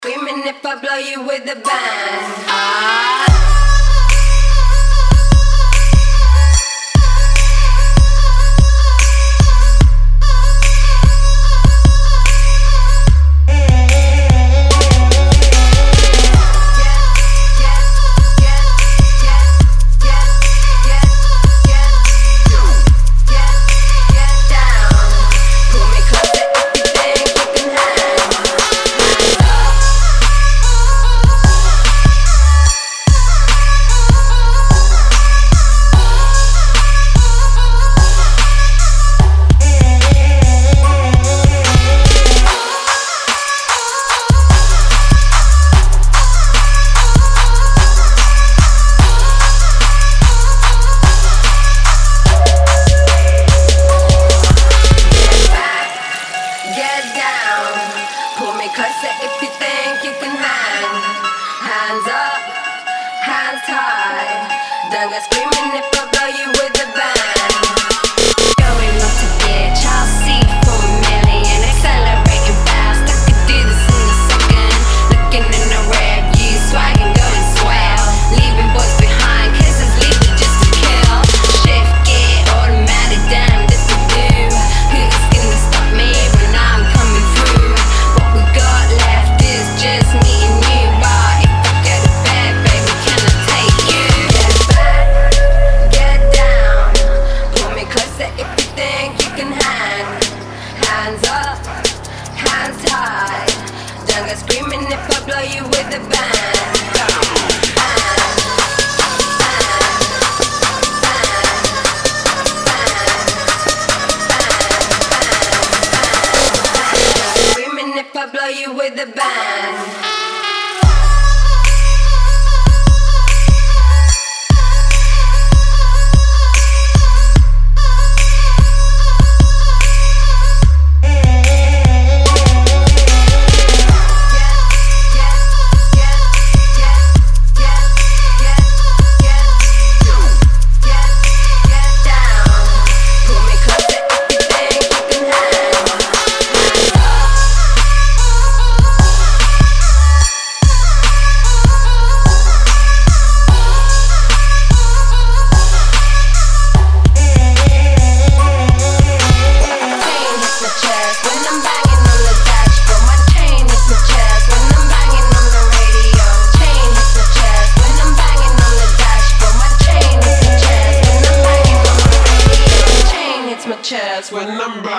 Screaming if I blow you with a bang. Closer if you think you can hang. Hands up, hands high. Don't go screaming if I blow you with a bang. Going up to bitch, I'll see for a million. Accelerating fast, I could do this in a second. Looking in the rear view, swagging, going swell. Leaving boys behind, kisses leaving just to kill. Shift gear, automatic, damn, this will do. Who's gonna stop me when I'm coming through? What we got left is just me and you. But if I get to bed, baby, can I take you? Get back, get down. Pull me closer if you think you can hang. Hands up, hands high. Don't go screaming if I blow you with a bang. Screaming if I blow you with a bang. When I'm